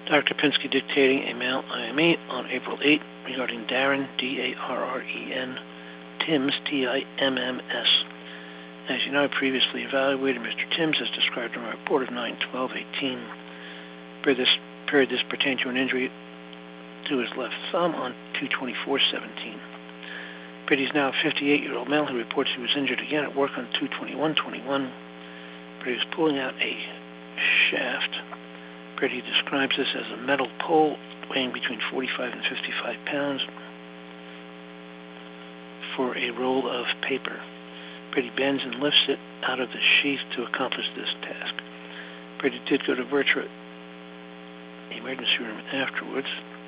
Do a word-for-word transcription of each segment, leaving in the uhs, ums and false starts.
Doctor Pinsky dictating a mail I M E on April eighth regarding Darren, D A R R E N, Timms, T I M M S. As you know, I previously evaluated Mister Timms as described in my report of nine twelve eighteen. For this period, this pertained to an injury to his left thumb on two twenty-four seventeen. But he's now a fifty-eight-year-old male who reports he was injured again at work on two twenty-one twenty-one. But he was pulling out a shaft. But he describes this as a metal pole weighing between forty-five and fifty-five pounds for a roll of paper. Brady bends and lifts it out of the sheath to accomplish this task. Brady did go to Virtua emergency room afterwards.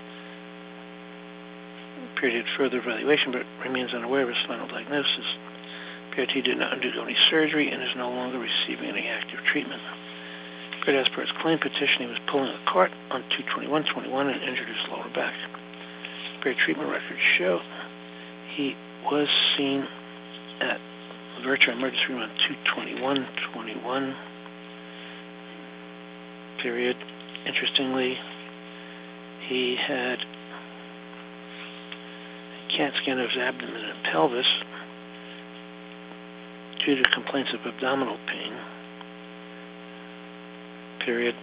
Brady did further evaluation, but remains unaware of his final diagnosis. Brady did not undergo any surgery and is no longer receiving any active treatment. Brady, as per his claim petition, he was pulling a cart on two twenty-one twenty-one and injured his lower back. Brady treatment records show he was seen at Virtua emergency room on two twenty-one twenty-one. Period. Interestingly, he had a CAT scan of his abdomen and pelvis due to complaints of abdominal pain. Period.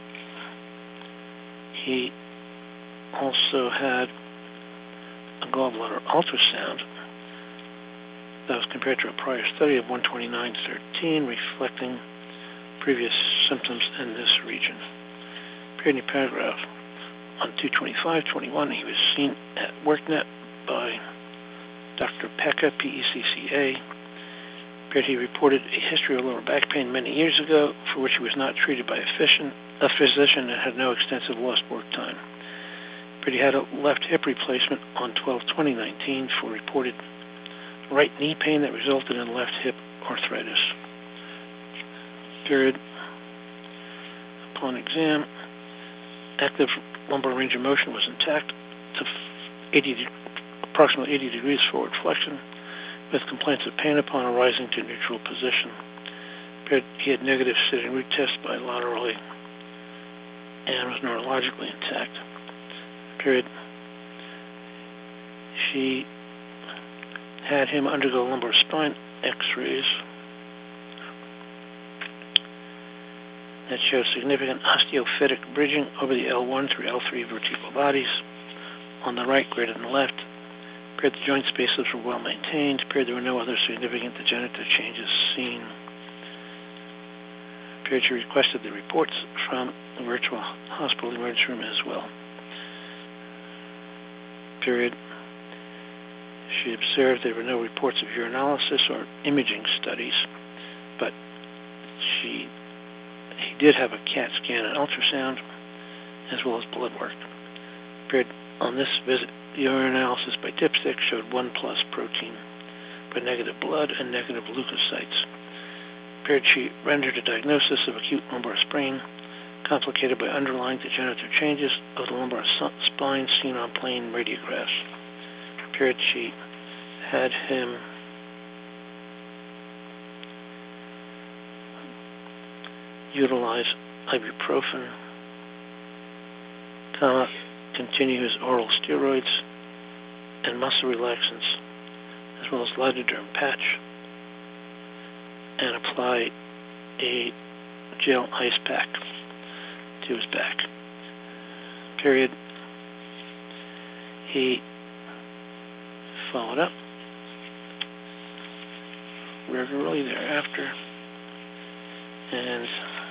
He also had a gallbladder ultrasound that was compared to a prior study of one twenty-nine thirteen, reflecting previous symptoms in this region. Period. Paragraph. On two twenty-five twenty-one, he was seen at WorkNet by Doctor Pekka, P E C C A. Period. He reported a history of lower back pain many years ago, for which he was not treated by a physician, a physician and had no extensive lost work time. Period. He had a left hip replacement on twelve twenty nineteen for reported right knee pain that resulted in left hip arthritis. Period. Upon exam, active lumbar range of motion was intact to eighty, approximately eighty degrees forward flexion, with complaints of pain upon arising to neutral position. Period. He had negative sitting root test bilaterally and was neurologically intact. Period. She had him undergo lumbar spine x-rays that showed significant osteophytic bridging over the L one through L three vertebral bodies on the right greater than the left. Period. The joint spaces were well maintained. Period. There were no other significant degenerative changes seen. Period. She requested the reports from the Virtua Hospital emergency room as well. Period. She observed there were no reports of urinalysis or imaging studies, but she he did have a CAT scan and ultrasound, as well as blood work. Period. On this visit, the urinalysis by dipstick showed one plus protein, but negative blood and negative leukocytes. Period. She rendered a diagnosis of acute lumbar sprain, complicated by underlying degenerative changes of the lumbar spine seen on plain radiographs. Period. She had him utilize ibuprofen, comma, continue his oral steroids and muscle relaxants, as well as lidoderm patch, and apply a gel ice pack to his back. Period. He followed up regularly thereafter and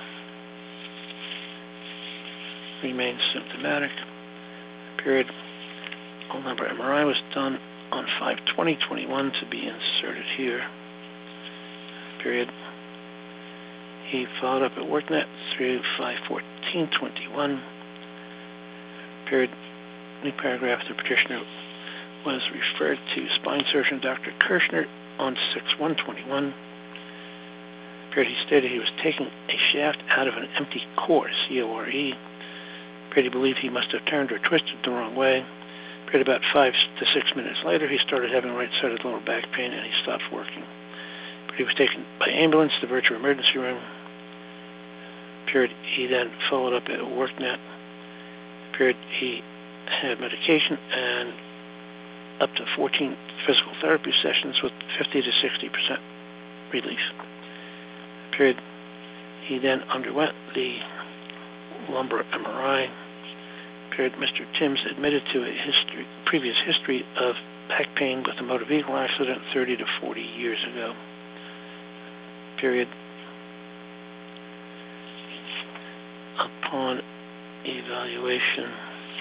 remained symptomatic. Period. All number M R I was done on five twenty twenty-one to be inserted here. Period. He followed up at WorkNet through five fourteen twenty-one. Period. New paragraph. The petitioner was referred to spine surgeon Doctor Kirshner on six one twenty-one. Period. He stated he was taking a shaft out of an empty core, C O R E. Period. He believed he must have turned or twisted the wrong way. Period. About five to six minutes later, he started having right-sided lower back pain and he stopped working. Period. He was taken by ambulance to the Virtua emergency room. Period. He then followed up at WorkNet Period. He had medication and up to fourteen physical therapy sessions with fifty to sixty percent relief. Period. He then underwent the lumbar M R I. Period. Mister Timms admitted to a history, previous history of back pain with a motor vehicle accident thirty to forty years ago. Period. Upon evaluation,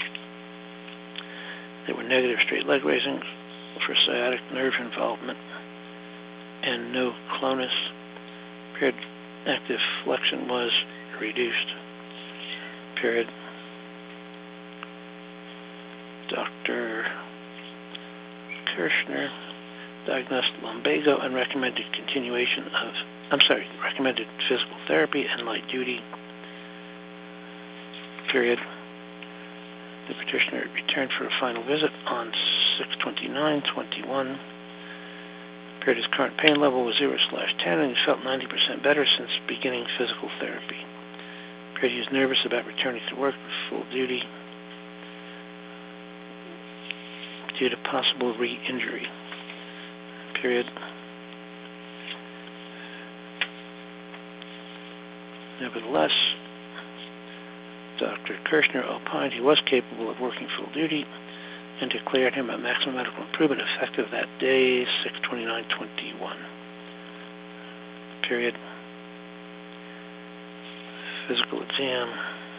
there were negative straight leg raisings for sciatic nerve involvement and no clonus. Period. Active flexion was reduced. Period. Doctor Kirschner diagnosed lumbago and recommended continuation of, I'm sorry, recommended physical therapy and light duty. Period. The petitioner returned for a final visit on six twenty-nine twenty-one. Period. His current pain level was zero slash ten, and he felt ninety percent better since beginning physical therapy. Period. He was nervous about returning to work with full duty due to possible re-injury. Period. Nevertheless, Doctor Kirschner opined he was capable of working full duty and declared him a maximum medical improvement effective that day, six twenty-nine twenty-one. Period. Physical exam.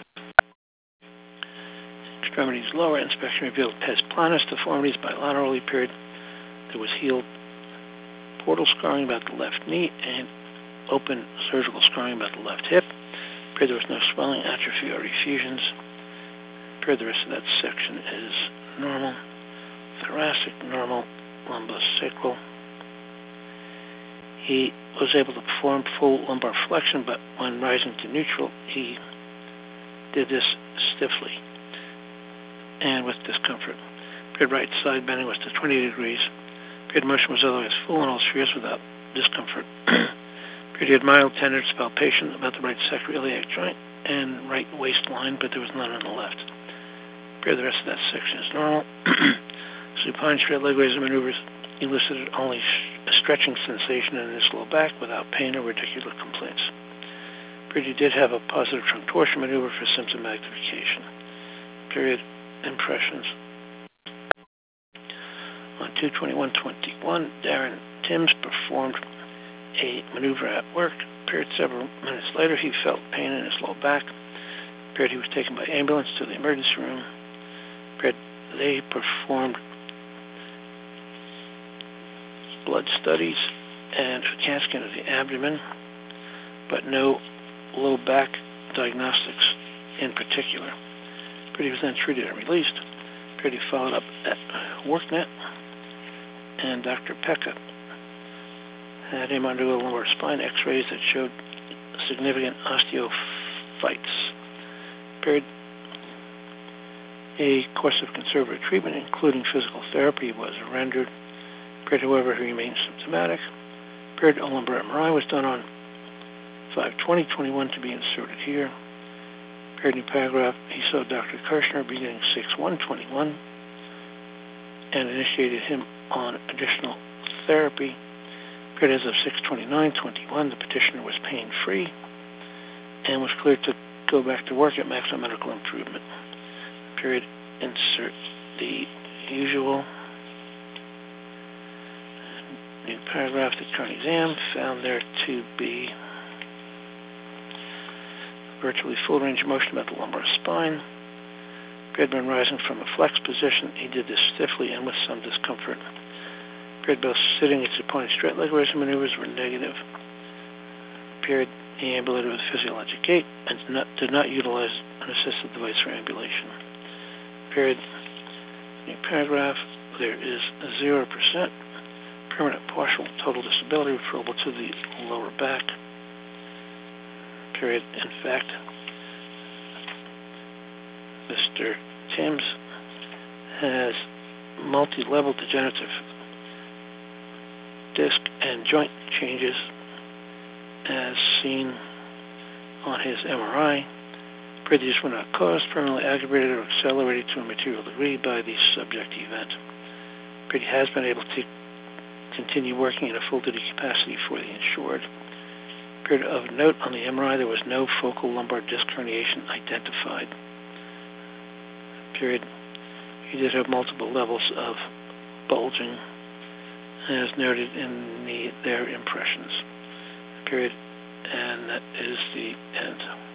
Extremities lower. Inspection revealed pes planus deformities bilaterally. Period. There was healed portal scarring about the left knee and open surgical scarring about the left hip. Period. There was no swelling, atrophy, or effusions. Period. The rest of that section is normal. Thoracic, normal. Lumbosacral. He was able to perform full lumbar flexion, but when rising to neutral, he did this stiffly and with discomfort. Period. Right side bending was to twenty degrees. Period. Motion was otherwise full in all spheres without discomfort. Period. He had mild tenderness palpation about the right sacroiliac joint and right waistline, but there was none on the left. Period. The rest of that section is normal. Supine straight leg raiser maneuvers elicited only a stretching sensation in his low back without pain or radicular complaints. Period. He did have a positive trunk torsion maneuver for symptom magnification. Period. Impressions. On two twenty-one twenty-one, Darren Timms performed a maneuver at work. Period. Several minutes later, he felt pain in his low back. Period. He was taken by ambulance to the emergency room. Period. They performed blood studies and a CAT scan of the abdomen, but no low back diagnostics in particular. Period. He was then treated and released. Period. He followed up at WorkNet, and Doctor Pekka had him undergo lumbar spine x-rays that showed significant osteophytes. Period. A course of conservative treatment, including physical therapy, was rendered. Period. However, he remained symptomatic. Period. A lumbar M R I was done on five twenty twenty-one to be inserted here. Period. New paragraph. He saw Doctor Kirschner beginning six one twenty-one and initiated him on additional therapy. Period. As of six twenty-nine twenty-one, the petitioner was pain-free and was cleared to go back to work at maximum medical improvement. Period. Insert the usual. New paragraph. The current exam found there to be virtually full range of motion about the lumbar spine. Period. When rising from a flex position, he did this stiffly and with some discomfort. Period. Both sitting and supine straight leg raising maneuvers were negative. Period. He ambulated with physiologic gait and did not, did not utilize an assistive device for ambulation. Period. New paragraph. There is zero percent permanent partial total disability referable to the lower back. Period. In fact, Mister Timms has multi-level degenerative disc and joint changes as seen on his M R I. Period. These were not caused, permanently aggravated, or accelerated to a material degree by the subject event. Period. He has been able to continue working in a full-duty capacity for the insured. Period. Of note, on the M R I, there was no focal lumbar disc herniation identified. Period. He did have multiple levels of bulging, as noted in the, their impressions. Period. And that is the end.